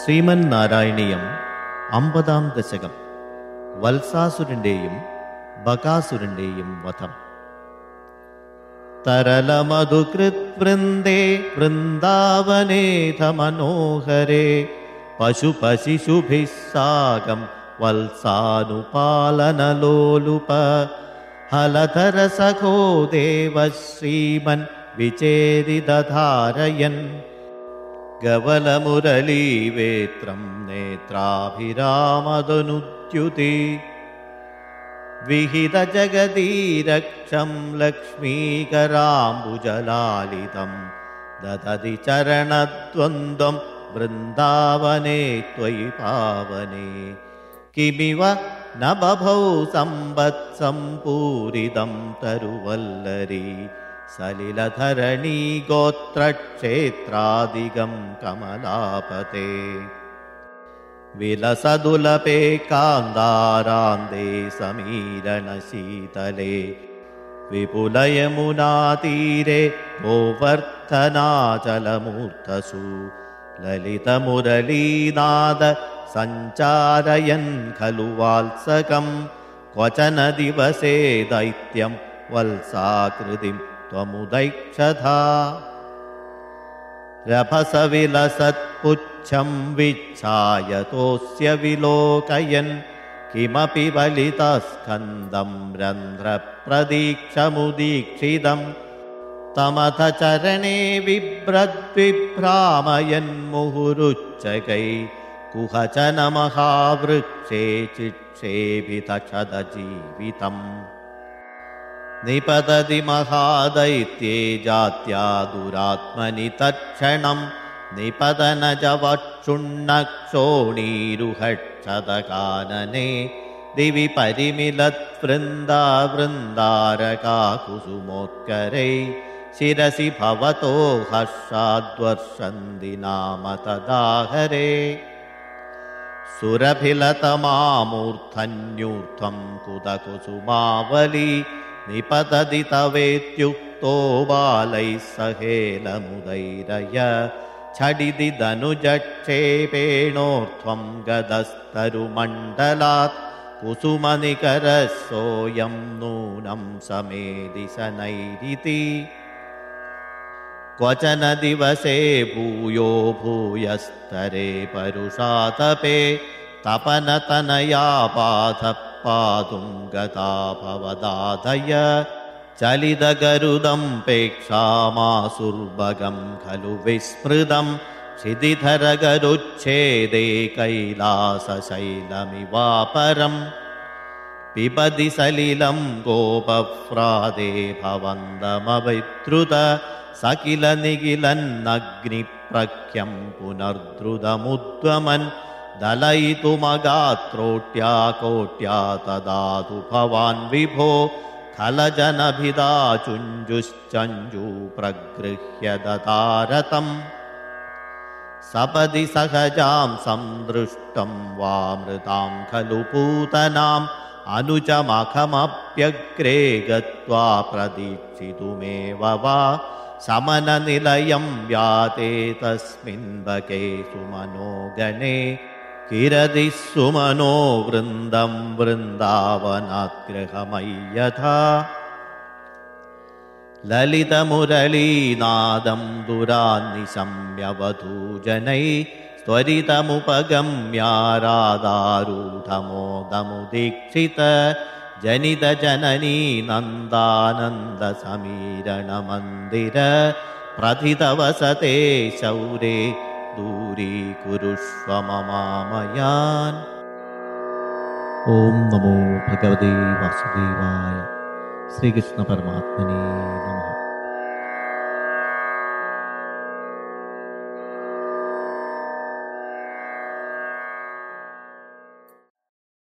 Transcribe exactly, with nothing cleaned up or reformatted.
ശ്രീമന്നാരായണീയം അമ്പതാം ദശകം. വത്സാസുരന്റെയും ബകാസുരന്റെയും വധം. തരളമധുകൃത്വൃന്ദേ വൃന്ദാവനേഥ മനോഹരേ പശുപശിശുഭിः സാകം വത്സാനുപാലനലോലുപ ഹലധരസഖോ ദേവ ശ്രീമൻ വിചേരിതധാരയൻ ഗവലമുരളീവേത്രം നേത്രാഭിരാമദനുദ്യുതി വിഹിതജഗദീരക്ഷം ലക്ഷ്മീകരാംബുജലാലിതം ദദതി ചരണദ്വന്ദ്വം വൃന്ദാവനേ ത്വയി പാവനേ കിമിവ ന ബഭൗ സമ്പത്സംപൂരിതം തരുവല്ലരീ സലിലധരണീ ഗോത്രക്ഷേത്രാദികം കമലാപതേ വിലസദുലപേ കാന്താരാന്തേ സമീരണശീതലേ വിപുലയമുനാതീരെ ഗോവർദ്ധനാചലമൂർധസു ലളിതമുരളീനാദ സഞ്ചാരയൻ ഖലു വാത്സകം ക്വചന ദിവസേ ദൈത്യം വത്സാകൃതിം ത്വമുദൈക്ഷഥാ രഭസവിലസത്പുച്ഛം വിച്ഛായതോസ്യ വിലോകയൻ കിമപി വലിതസ്കന്ധം രന്ധ്രപ്രദീക്ഷമുദീക്ഷിതം തമഥ ചരണേ ബിഭ്രദ്വിഭ്രാമയൻ മുഹുരുച്ചകൈ കുഹചന മഹാവൃക്ഷേ ചിക്ഷേപിതക്ഷതജീവിതം നിപതതി മഹാദൈത്യേ ജാത്യാ ദുരാത്മനി തക്ഷണം നിപതനജവക്ഷുണ്ണക്ഷോണീരുഹക്ഷതകാനനെ ദിവി പരിമിലത്വൃന്ദാ വൃന്ദാരകാകുസുമോത്കരൈ ശിരസി ഭവതോ ഹർഷാദ്വർഷന്തി നാമ തദാഹരേ സുരഭിലതമാമൂർധന്യൂർധ്വം കുതകുസുമാവലി നിപതതി തവേത്യുക്തോ ബാലൈ സഹേലമുദൈരയ ഛടിതി ധനുജക്ഷേപേണോർധ്വം ഗദസ്തരുമണ്ഡലാത് കുസുമനികരസോയം നൂനം സമേതി ശനൈരിതി ക്വചന ദിവസേ ഭൂയോ ഭൂയസ്തരേ പരുഷാതപേ തപനതനയാ പാഥ പാതും ഗതാ ഭവദാധയ ചലിതഗരുദം പേക്ഷാമാസുർഭഗം ഖലു വിസ്മൃതം ക്ഷിതിധരഗരുച്ഛേദേ കൈലാസശൈലമിവാപരം പിബതി സലിലം ഗോപഫ്രാദേ ഭവന്തമവിദ്രുത സകില നിഖിലന്നഗ്നിപ്രഖ്യം പുനർദ്രുതമുദ്വമൻ ദലയിതുമഗാത്രോട്യാ കോട്യാ തദാതു ഭവാൻ വിഭോ ഖലജനഭിദാ ചുഞ്ജുശ്ചഞ്ജൂ പ്രഗൃഹ്യ ദതാരതം സപദി സഹജാം സംദൃഷ്ടം വാമൃതാം ഖലു പൂതനാം അനുജമഖമപ്യഗ്രേ ഗത്വാ പ്രതീക്ഷിതുമേവ വാ സമനനിലയം വ്യാതേ തസ്മിൻ ബകേ സുമനോഗണേ കിരതി സുമനോ വൃന്ദം വൃന്ദാവനാദ്ഗ്രഹമയ്യഥാ ലളിതമുരളീനാദം ദുരാന്നിശമ്യവധൂജനൈ ത്വരിതമുപഗമ്യാരാധാരൂഢമോദമുദീക്ഷിത ജനിതജനനീ നന്ദാനന്ദ സമീരണമന്ദിര പ്രഥിതവസതേ ശൗരേ ദൂരീകുരുഷ്വ മമാമയാൻ. ഓം നമോ ഭഗവതേ വാസുദേവായ. ശ്രീകൃഷ്ണ പരമാത്മനേ നമഃ.